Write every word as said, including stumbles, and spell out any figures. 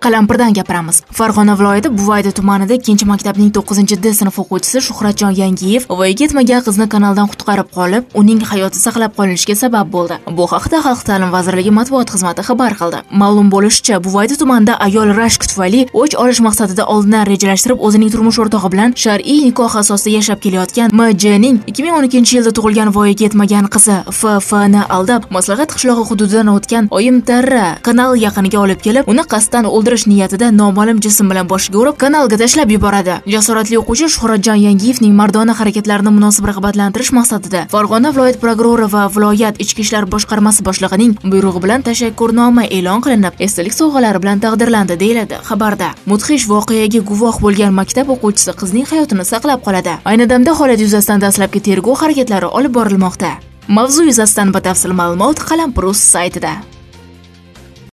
Qalampirdan gapiramiz. Farg'ona viloyati Buvayda tumanida ikkinchi maktabning to'qqizinchi D sinf o'quvchisi Shuhratjon Yangiyev voyaga yetmagan qizni kanaldan qutqarib qolib, uning hayoti saqlab qolinishiga sabab bo'ldi. Bu haqda Xalq ta'limi vazirligi matbuot xizmati xabar qildi. Ma'lum bo'lishicha, Buvayda tumanida ayol rashk tufayli o'ch olish maqsadida oldindan rejalashtirib, o'zining turmush o'rtog'i bilan shar'iy nikoh asosida yashab kelayotgan M J ning ikki ming o'n ikkinchi yilda tug'ilgan voyaga yetmagan qizi F F ni aldab, Maslahat qishlog'i hududidan o'tgan Oyim Tarra kanal yaqiniga olib kelib, uni qasddan o'ldirish niyatida noma'lum jism bilan boshiga urib, kanalga tashlab yuboradi. Jasoratli o'quvchi Shuhratjon Yangiyevning mardona harakatlarini munosib rag'batlantirish maqsadida Farg'ona viloyat prokurori va viloyat ichki ishlar boshqarmasi boshlig'ining buyrug'i bilan tashakkurnoma e'lon qilinib, esdalik sovg'alari bilan taqdirlandi, deyiladi xabarda. Mudhish voqeaga guvoh bo'lgan maktab o'quvchisi qizning hayotini saqlab qoladi. Ayni damda holat yuzasidan dastlabki tergov harakatlari olib borilmoqda. Mavzu yuzasidan batafsil ma'lumot Qalampir.uz saytida.